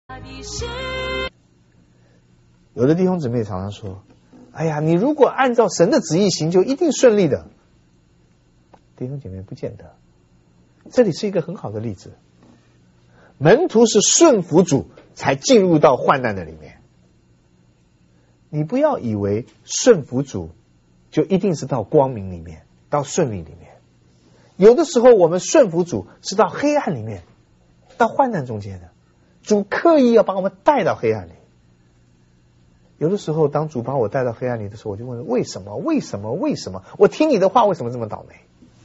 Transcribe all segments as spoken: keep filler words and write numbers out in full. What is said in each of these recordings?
有的弟兄姊妹常常说，哎呀，你如果按照神的旨意行，就一定顺利的。弟兄姐妹，不见得。这里是一个很好的例子，门徒是顺服主才进入到患难的里面。你不要以为顺服主就一定是到光明里面，到顺利里面。有的时候我们顺服主是到黑暗里面，到患难中间的。主刻意要把我们带到黑暗里。有的时候当主把我带到黑暗里的时候，我就问为什么为什么为什么我听你的话为什么这么倒霉。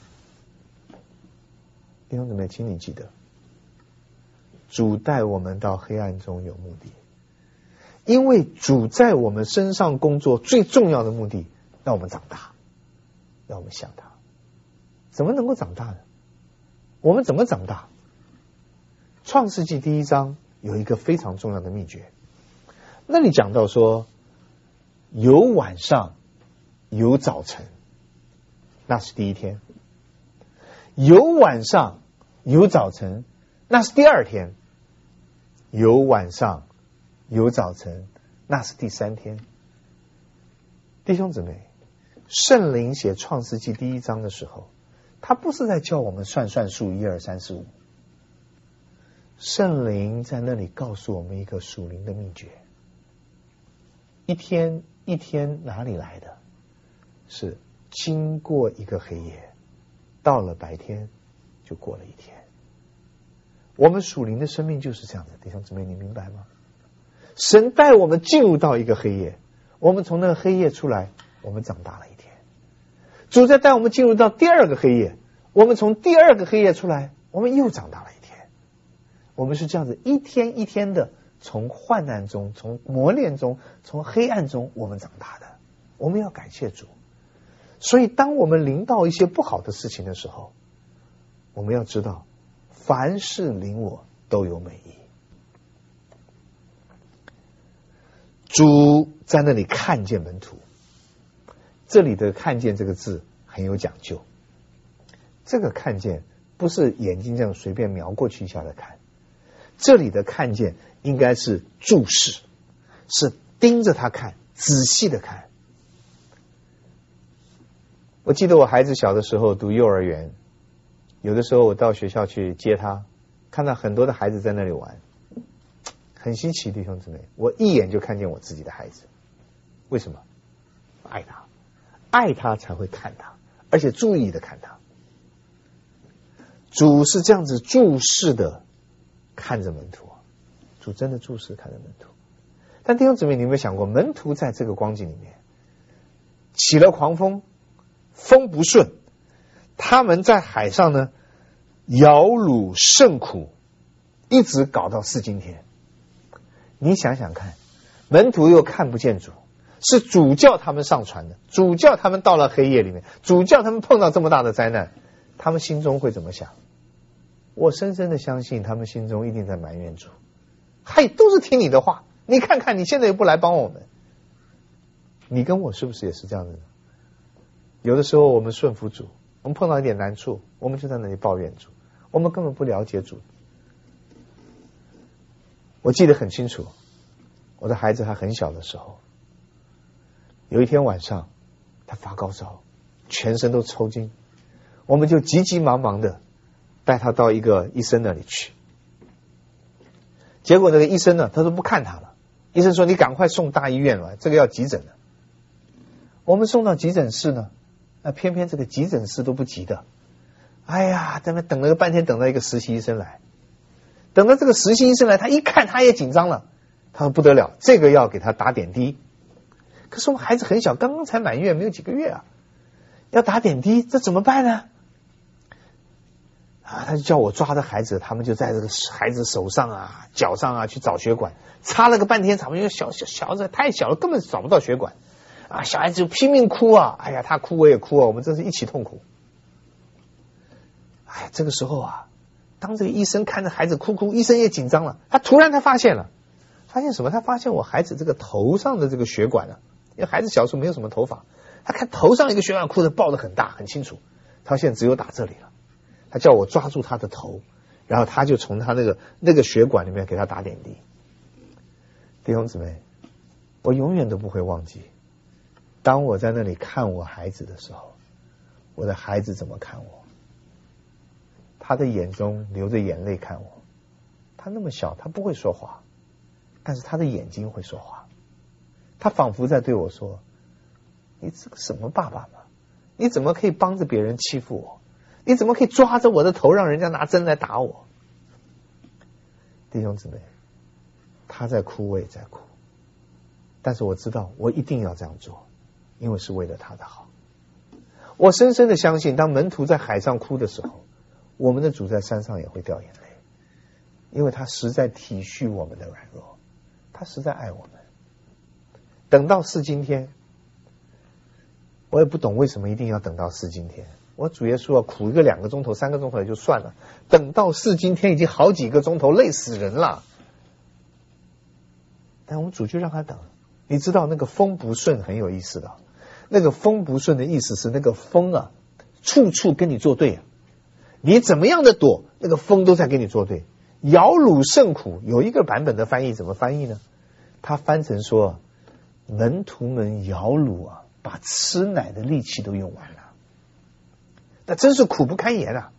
弟兄姊妹，请你记得，主带我们到黑暗中有目的，因为主在我们身上工作最重要的目的，让我们长大，让我们像他。怎么能够长大呢？我们怎么长大？创世纪第一章有一个非常重要的秘诀，那里讲到说，有晚上，有早晨，那是第一天；有晚上，有早晨，那是第二天；有晚上，有早晨，那是第三天。弟兄姊妹，圣灵写创世纪第一章的时候，他不是在叫我们算算数一二三四五，圣灵在那里告诉我们一个属灵的秘诀。一天一天哪里来的？是经过一个黑夜，到了白天就过了一天。我们属灵的生命就是这样的，弟兄姊妹，你明白吗？神带我们进入到一个黑夜，我们从那个黑夜出来，我们长大了一天。主再带我们进入到第二个黑夜，我们从第二个黑夜出来，我们又长大了一天。我们是这样子一天一天的从患难中，从磨练中，从黑暗中我们长大的。我们要感谢主。所以当我们临到一些不好的事情的时候，我们要知道凡事临我都有美意。主在那里看见门徒，这里的看见这个字很有讲究。这个看见不是眼睛这样随便瞄过去一下的看，这里的看见应该是注视，是盯着他看，仔细的看。我记得我孩子小的时候读幼儿园，有的时候我到学校去接他，看到很多的孩子在那里玩，很稀奇，弟兄姊妹，我一眼就看见我自己的孩子。为什么？爱他，爱他才会看他，而且注意的看他。主是这样子注视的看着门徒，主真的注视看着门徒。但弟兄姊妹，你有没有想过，门徒在这个光景里面起了狂风，风不顺，他们在海上呢摇橹甚苦，一直搞到四今天。你想想看，门徒又看不见主，是主叫他们上船的，主叫他们到了黑夜里面，主叫他们碰到这么大的灾难，他们心中会怎么想？我深深的相信他们心中一定在埋怨主，嗨，都是听你的话，你看看你现在又不来帮我们。你跟我是不是也是这样的呢？有的时候我们顺服主，我们碰到一点难处，我们就在那里抱怨主，我们根本不了解主。我记得很清楚，我的孩子还很小的时候，有一天晚上他发高烧，全身都抽筋，我们就急急忙忙的带他到一个医生那里去。结果那个医生呢，他说不看他了，医生说你赶快送大医院来，这个要急诊的。我们送到急诊室呢，那偏偏这个急诊室都不急的，哎呀，在那等了个半天，等到一个实习医生来。等到这个实习医生来，他一看他也紧张了，他说不得了，这个要给他打点滴。可是我们孩子很小，刚刚才满月，没有几个月啊，要打点滴，这怎么办呢？啊，他就叫我抓着孩子，他们就在这个孩子手上啊、脚上啊去找血管，擦了个半天，咱们因为小小小孩子太小了，根本找不到血管啊，小孩子就拼命哭啊，哎呀，他哭我也哭啊，我们真是一起痛苦。哎呀，这个时候啊，当这个医生看着孩子哭哭，医生也紧张了，他突然他发现了，发现什么？他发现我孩子这个头上的这个血管啊，因为孩子小时候没有什么头发，他看头上一个血管哭得爆得很大很清楚，他现在只有打这里了，他叫我抓住他的头，然后他就从他那个那个血管里面给他打点滴。 弟兄姊妹，我永远都不会忘记，当我在那里看我孩子的时候，我的孩子怎么看我。他的眼中流着眼泪看我，他那么小，他不会说话，但是他的眼睛会说话，他仿佛在对我说，你这个什么爸爸嘛，你怎么可以帮着别人欺负我，你怎么可以抓着我的头让人家拿针来打我。弟兄姊妹，他在哭我也在哭，但是我知道我一定要这样做，因为是为了他的好。我深深的相信，当门徒在海上哭的时候，我们的主在山上也会掉眼泪，因为他实在体恤我们的软弱，他实在爱我们。等到是今天，我也不懂为什么一定要等到是今天。我主耶稣啊，苦一个两个钟头三个钟头也就算了，等到是今天已经好几个钟头，累死人了。但我们主就让他等。你知道那个风不顺很有意思的，那个风不顺的意思是那个风啊处处跟你作对啊，你怎么样的躲，那个风都在跟你作对。摇橹甚苦，有一个版本的翻译怎么翻译呢？他翻成说，门徒们摇橹啊，把吃奶的力气都用完了，那真是苦不堪言啊！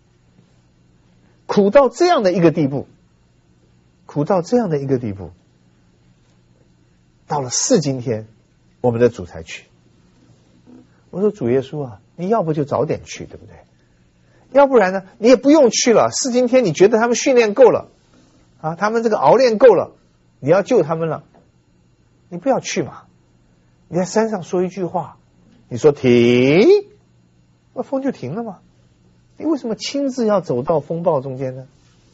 苦到这样的一个地步，苦到这样的一个地步，到了是今天，我们的主才去。我说主耶稣啊，你要不就早点去，对不对？要不然呢，你也不用去了。是今天你觉得他们训练够了啊，他们这个熬练够了，你要救他们了，你不要去嘛。你在山上说一句话，你说停，那风就停了嘛。你为什么亲自要走到风暴中间呢？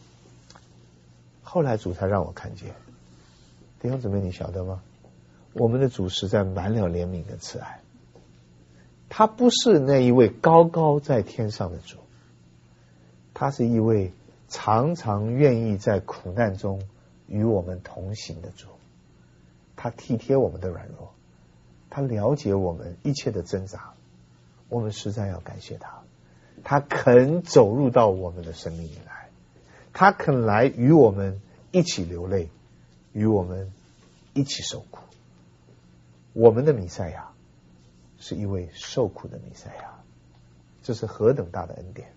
后来主才让我看见，弟兄姊妹，你晓得吗？我们的主实在满了怜悯跟慈爱，他不是那一位高高在天上的主，他是一位常常愿意在苦难中与我们同行的主。他体贴我们的软弱，他了解我们一切的挣扎，我们实在要感谢他。他肯走入到我们的生命里来，他肯来与我们一起流泪，与我们一起受苦。我们的弥赛亚是一位受苦的弥赛亚，这是何等大的恩典。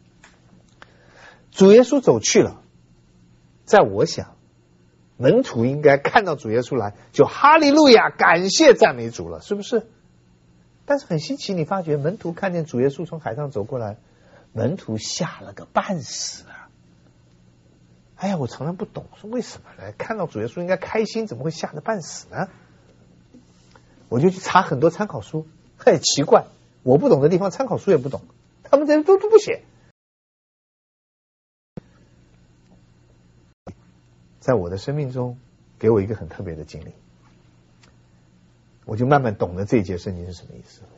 主耶稣走去了，在我想门徒应该看到主耶稣来就哈利路亚，感谢赞美主了，是不是？但是很稀奇，你发觉门徒看见主耶稣从海上走过来，门徒吓了个半死啊！哎呀，我常常不懂，说为什么呢？看到主耶稣应该开心，怎么会吓得半死呢？我就去查很多参考书，很奇怪，我不懂的地方参考书也不懂，他们这都都不写。在我的生命中给我一个很特别的经历，我就慢慢懂了这一节圣经是什么意思。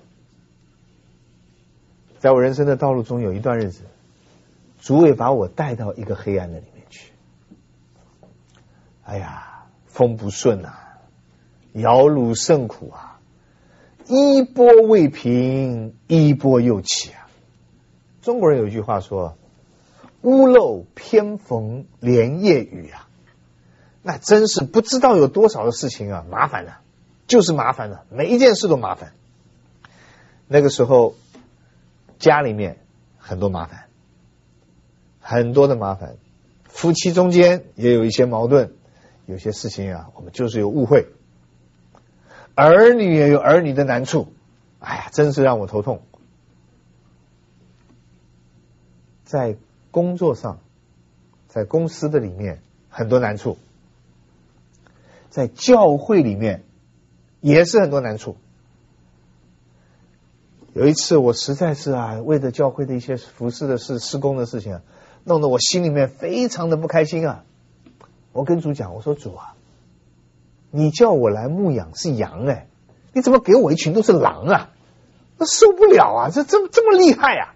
在我人生的道路中有一段日子，主也把我带到一个黑暗的里面去。哎呀，风不顺啊，摇橹甚苦啊，一波未平，一波又起啊。中国人有一句话说，屋漏偏逢连夜雨啊。那真是不知道有多少的事情啊，麻烦了，就是麻烦了，每一件事都麻烦。那个时候家里面很多麻烦，很多的麻烦，夫妻中间也有一些矛盾，有些事情啊，我们就是有误会，儿女也有儿女的难处，哎呀，真是让我头痛。在工作上，在公司的里面很多难处，在教会里面也是很多难处。有一次我实在是啊，为了教会的一些服事的事、施工的事情啊，弄得我心里面非常的不开心啊。我跟主讲，我说主啊，你叫我来牧养是羊哎，你怎么给我一群都是狼啊？那受不了啊，这这这么厉害啊！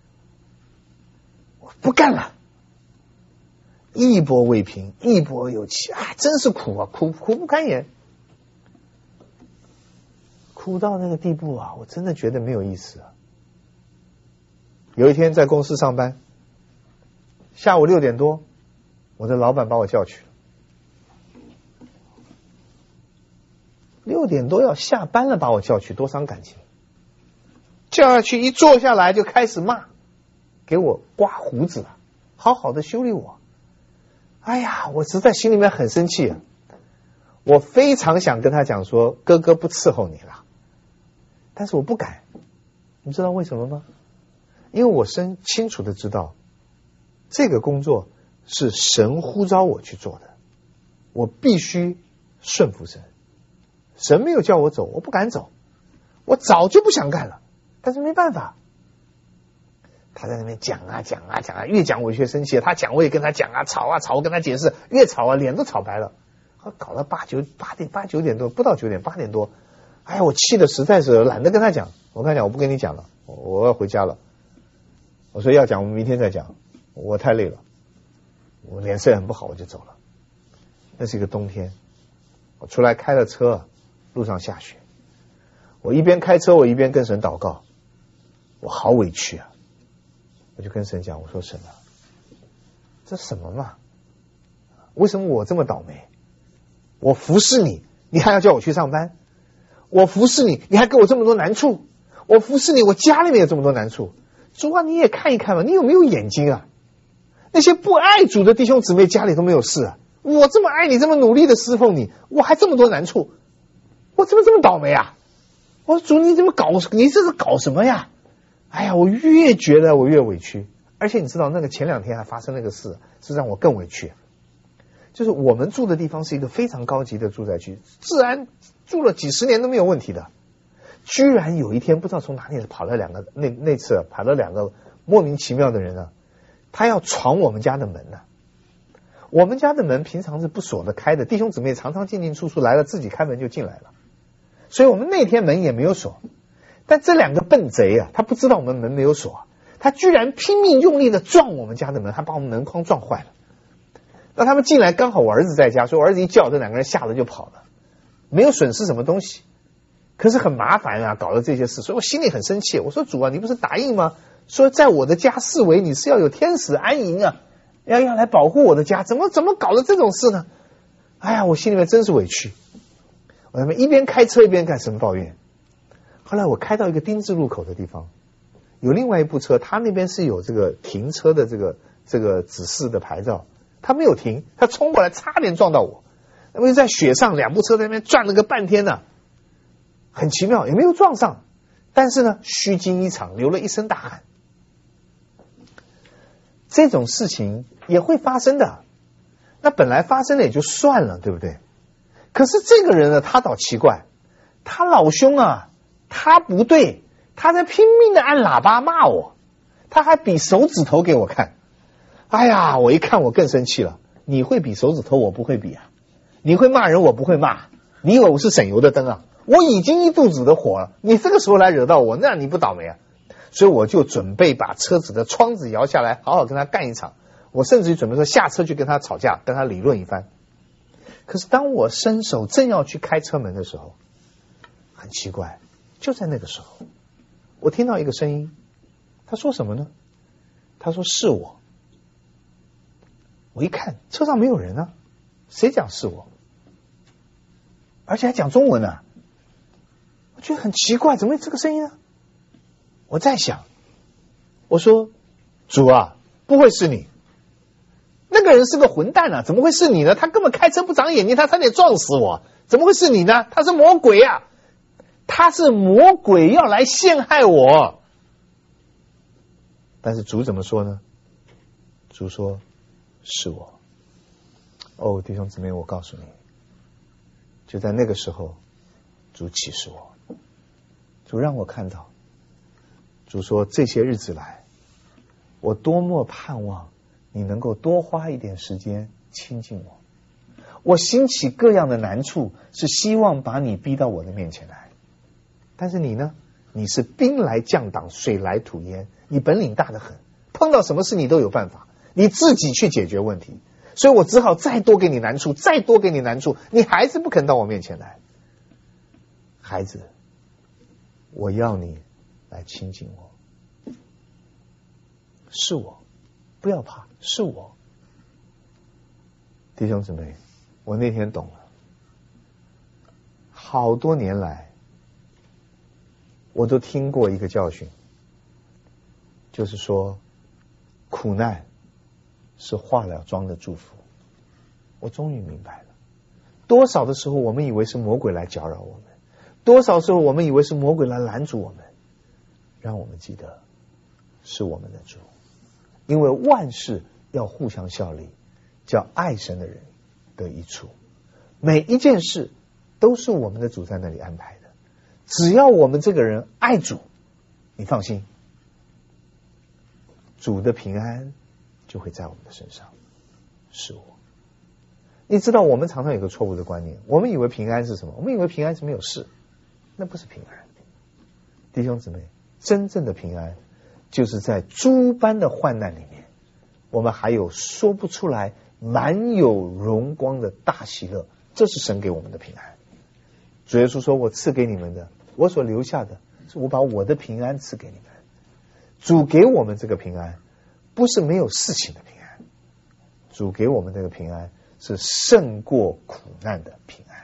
我不干了。一波未平，一波又起啊，真是苦啊，苦苦不堪言。苦到那个地步啊，我真的觉得没有意思啊。有一天在公司上班，下午六点多，我的老板把我叫去了。 六点多要下班了，把我叫去，多伤感情。叫下去一坐下来就开始骂，给我刮胡子了，好好的修理我。哎呀，我实在心里面很生气啊！我非常想跟他讲说，哥哥不伺候你了，但是我不敢。你知道为什么吗？因为我深清楚的知道，这个工作是神呼召我去做的，我必须顺服神。神没有叫我走，我不敢走，我早就不想干了，但是没办法。他在那边讲啊讲啊讲啊，越讲我越生气，他讲我也跟他讲啊，吵啊吵，我跟他解释，越吵啊脸都吵白了。搞到八九八点八九点多，不到九点八点多，哎呀，我气的实在是懒得跟他讲。我跟他讲，我不跟你讲了，我要回家了。我说要讲，我们明天再讲，我太累了，我脸色很不好，我就走了。那是一个冬天，我出来开了车，路上下雪，我一边开车，我一边跟神祷告，我好委屈啊！我就跟神讲，我说神啊，这什么嘛？为什么我这么倒霉？我服侍你，你还要叫我去上班；我服侍你，你还给我这么多难处；我服侍你，我家里面有这么多难处。主啊，你也看一看吧，你有没有眼睛啊？那些不爱主的弟兄姊妹家里都没有事啊，我这么爱你，这么努力的侍奉你，我还这么多难处，我怎么这么倒霉啊？我说主，你怎么搞？你这是搞什么呀？哎呀，我越觉得我越委屈，而且你知道那个前两天还发生那个事，是让我更委屈。就是我们住的地方是一个非常高级的住宅区，治安住了几十年都没有问题的，居然有一天不知道从哪里跑了两个，那那次跑了两个莫名其妙的人啊，他要闯我们家的门呢、啊。我们家的门平常是不锁的开的，弟兄姊妹常常进进出出，来了自己开门就进来了，所以我们那天门也没有锁。但这两个笨贼啊，他不知道我们门没有锁，他居然拼命用力的撞我们家的门，还把我们门框撞坏了。那他们进来刚好我儿子在家，所以我儿子一叫，这两个人吓得就跑了，没有损失什么东西，可是很麻烦啊，搞了这些事，所以我心里很生气。我说主啊，你不是答应吗？说在我的家视为你是要有天使安营啊，要要来保护我的家，怎么怎么搞了这种事呢？哎呀，我心里面真是委屈。我他妈一边开车一边干什么抱怨。后来我开到一个丁字路口的地方，有另外一部车，他那边是有这个停车的这个这个指示的牌照，他没有停，他冲过来差点撞到我。那么在雪上，两部车在那边转了个半天呢、啊，很奇妙，也没有撞上，但是呢，虚惊一场，流了一身大汗。这种事情也会发生的，那本来发生了也就算了，对不对？可是这个人呢，他倒奇怪，他老兄啊，他不对，他在拼命的按喇叭骂我，他还比手指头给我看。哎呀，我一看我更生气了，你会比手指头，我不会比啊，你会骂人，我不会骂，你以为我是省油的灯啊？我已经一肚子的火了，你这个时候来惹到我，那你不倒霉啊？所以我就准备把车子的窗子摇下来，好好跟他干一场。我甚至于准备说下车去跟他吵架，跟他理论一番。可是当我伸手正要去开车门的时候，很奇怪，就在那个时候，我听到一个声音，他说什么呢？他说是我。我一看车上没有人啊，谁讲是我？而且还讲中文啊，我觉得很奇怪，怎么会这个声音呢？我在想，我说主啊，不会是你，那个人是个混蛋啊，怎么会是你呢？他根本开车不长眼睛，他差点撞死我，怎么会是你呢？他是魔鬼啊，他是魔鬼要来陷害我。但是主怎么说呢？主说是我。哦，弟兄姊妹，我告诉你，就在那个时候，主启示我，主让我看到，主说这些日子来，我多么盼望你能够多花一点时间亲近我。我兴起各样的难处，是希望把你逼到我的面前来。但是你呢？你是兵来将挡，水来土掩，你本领大得很，碰到什么事你都有办法，你自己去解决问题。所以我只好再多给你难处，再多给你难处，你还是不肯到我面前来。孩子，我要你来亲近我，是我，不要怕，是我。弟兄姊妹，我那天懂了， 好多年来，我都听过一个教训，就是说，苦难是化了妆的祝福。我终于明白了，多少的时候我们以为是魔鬼来搅扰我们，多少时候我们以为是魔鬼来拦阻我们，让我们记得是我们的主，因为万事要互相效力，叫爱神的人得益处。每一件事都是我们的主在那里安排的，只要我们这个人爱主，你放心，主的平安就会在我们的身上。是我。你知道我们常常有个错误的观念，我们以为平安是什么？我们以为平安是没有事，那不是平安。弟兄姊妹，真正的平安就是在诸般的患难里面，我们还有说不出来满有荣光的大喜乐，这是神给我们的平安。主耶稣说，我赐给你们的，我所留下的是我把我的平安赐给你们。主给我们这个平安不是没有事情的平安，主给我们这个平安是胜过苦难的平安。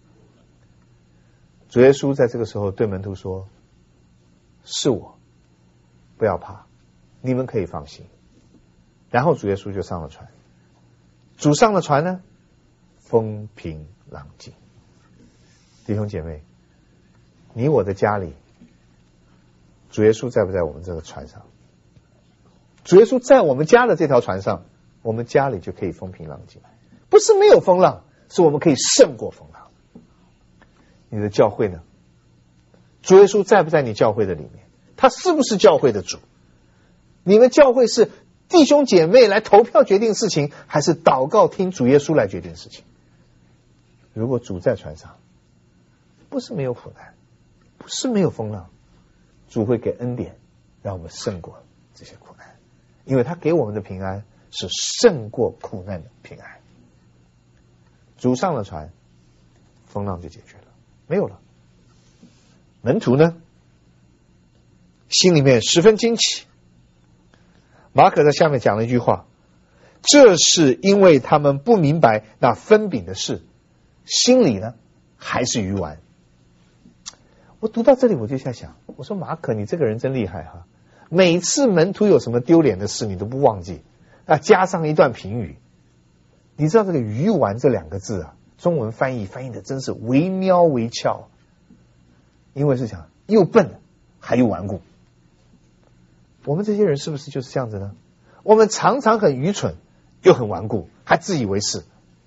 主耶稣在这个时候对门徒说，是我，不要怕，你们可以放心。然后主耶稣就上了船。主上了船呢，风平浪静。弟兄姐妹，你我的家里，主耶稣在不在我们这个船上？主耶稣在我们家的这条船上，我们家里就可以风平浪静。不是没有风浪，是我们可以胜过风浪。你的教会呢？主耶稣在不在你教会的里面？他是不是教会的主？你们教会是弟兄姐妹来投票决定事情，还是祷告听主耶稣来决定事情？如果主在船上，不是没有苦难，不是没有风浪，主会给恩典，让我们胜过这些苦难，因为他给我们的平安是胜过苦难的平安。主上了船，风浪就解决了，没有了。门徒呢，心里面十分惊奇。马可在下面讲了一句话，这是因为他们不明白那分饼的事，心里呢还是鱼丸。我读到这里我就在想，我说马可你这个人真厉害哈，每次门徒有什么丢脸的事你都不忘记啊，加上一段评语。你知道这个鱼丸这两个字啊，中文翻译翻译的真是惟妙惟肖，因为是讲又笨还又顽固。我们这些人是不是就是这样子呢？我们常常很愚蠢又很顽固，还自以为是。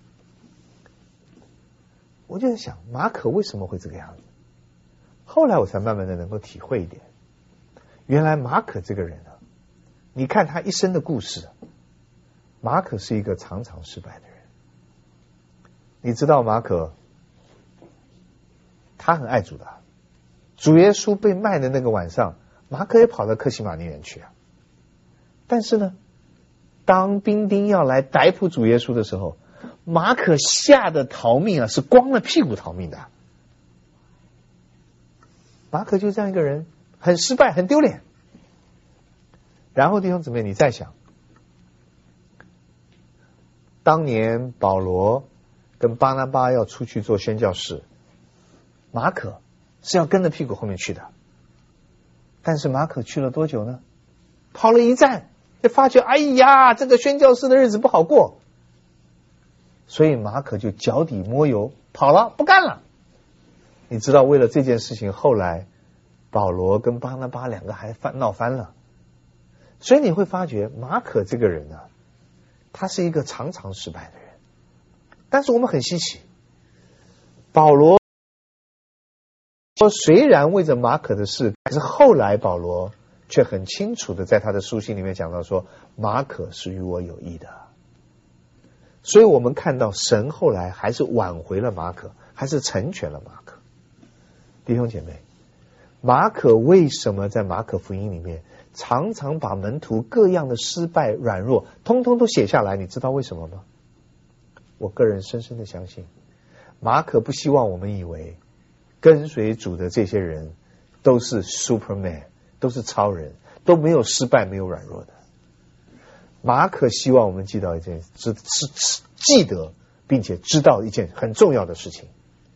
我就在想马可为什么会这个样子，后来我才慢慢的能够体会一点，原来马可这个人啊，你看他一生的故事，马可是一个常常失败的人。你知道马可他很爱主的，主耶稣被卖的那个晚上，马可也跑到客西马尼园去啊。但是呢，当兵丁要来逮捕主耶稣的时候，马可吓得逃命啊，是光了屁股逃命的。马可就这样一个人，很失败，很丢脸。然后弟兄姊妹，你再想，当年保罗跟巴拿巴要出去做宣教士，马可是要跟着屁股后面去的。但是马可去了多久呢？跑了一站，就发觉哎呀，这个宣教士的日子不好过，所以马可就脚底摸油跑了，不干了。你知道为了这件事情，后来保罗跟巴拿巴两个还翻闹翻了。所以你会发觉马可这个人啊，他是一个常常失败的人。但是我们很稀奇，保罗说虽然为着马可的事，但是后来保罗却很清楚的在他的书信里面讲到说，马可是与我有益的。所以我们看到神后来还是挽回了马可，还是成全了马可。弟兄姐妹，马可为什么在马可福音里面常常把门徒各样的失败软弱通通都写下来？你知道为什么吗？我个人深深的相信，马可不希望我们以为跟随主的这些人都是 Superman， 都是超人，都没有失败没有软弱的。马可希望我们记到一件知是记得并且知道一件很重要的事情，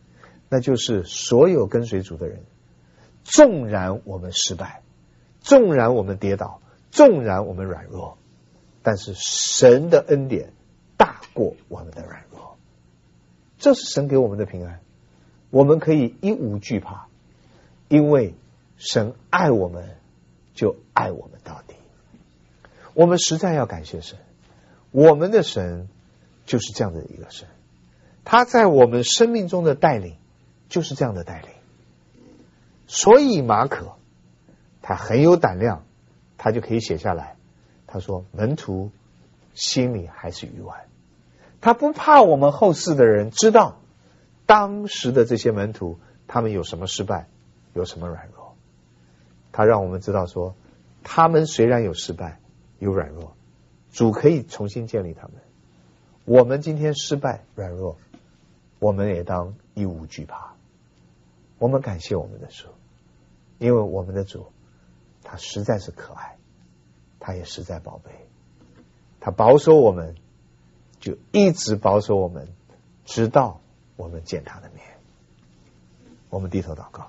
那就是所有跟随主的人，纵然我们失败，纵然我们跌倒，纵然我们软弱，但是神的恩典大过我们的软弱。这是神给我们的平安，我们可以一无惧怕，因为神爱我们，就爱我们到底。我们实在要感谢神，我们的神就是这样的一个神，他在我们生命中的带领就是这样的带领。所以马可他很有胆量，他就可以写下来，他说门徒心里还是愚顽，他不怕我们后世的人知道当时的这些门徒他们有什么失败，有什么软弱。他让我们知道说，他们虽然有失败有软弱，主可以重新建立他们。我们今天失败软弱，我们也当一无惧怕。我们感谢我们的主，因为我们的主他实在是可爱，他也实在宝贝，他保守我们，就一直保守我们，直到我们见他的面。我们低头祷告。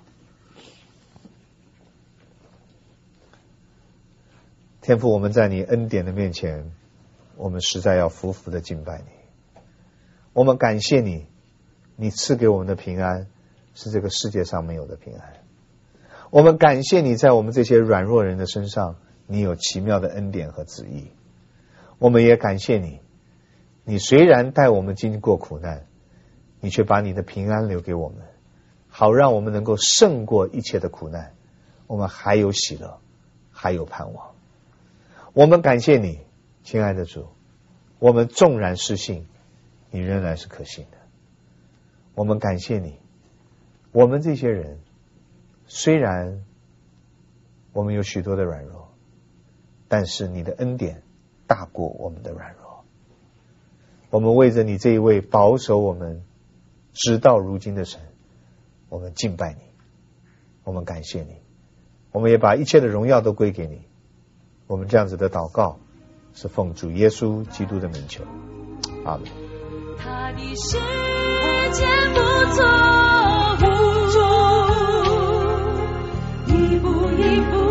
天父，我们在你恩典的面前，我们实在要服服的敬拜你。我们感谢你，你赐给我们的平安是这个世界上没有的平安。我们感谢你，在我们这些软弱人的身上，你有奇妙的恩典和旨意。我们也感谢你，你虽然带我们经过苦难，你却把你的平安留给我们，好让我们能够胜过一切的苦难。我们还有喜乐，还有盼望。我们感谢你，亲爱的主，我们纵然失信，你仍然是可信的。我们感谢你，我们这些人虽然我们有许多的软弱，但是你的恩典大过我们的软弱。我们为着你这一位保守我们直到如今的神，我们敬拜你，我们感谢你，我们也把一切的荣耀都归给你。我们这样子的祷告是奉主耶稣基督的名求，阿们。 他的世界不错误，一步一步